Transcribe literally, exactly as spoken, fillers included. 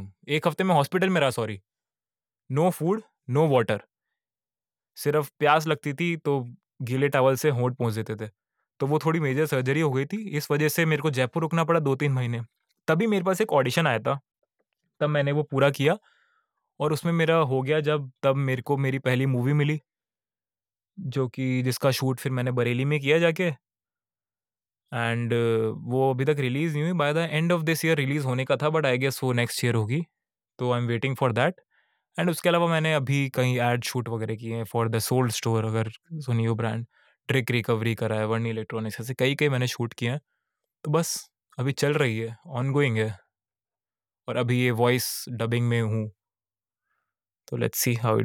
एकदम। एक हफ्ते में हॉस्पिटल में रहा, sorry. No food, no water, सिर्फ प्यास लगती थी तो गीले टॉवल से होंठ पोंछ देते थे। तो वो थोड़ी मेजर सर्जरी हो गई थी, इस वजह से मेरे को जयपुर रुकना पड़ा दो तीन महीने। तभी मेरे पास एक ऑडिशन आया था, तब मैंने वो पूरा किया और उसमें मेरा हो गया जब तब मेरे को मेरी पहली मूवी मिली, जो कि जिसका शूट फिर मैंने बरेली में किया जाके। एंड वो अभी तक रिलीज़ नहीं हुई, by the end of this year release होने का था, बट आई गेस वो नेक्स्ट ईयर होगी, तो I am waiting for that. And उसके अलावा मैंने अभी कहीं एड शूट वगैरह किए हैं फॉर द सोल्ड स्टोर, अगर सुनी हो ब्रांड, ट्रिक रिकवरी करा है, वर्नी इलेक्ट्रॉनिक्स, ऐसे कई कई मैंने शूट किए हैं। तो बस अभी चल रही है, ऑनगोइंग है, और अभी ये वॉइस डबिंग में हूँ, तो लेट्स सी हाउ इट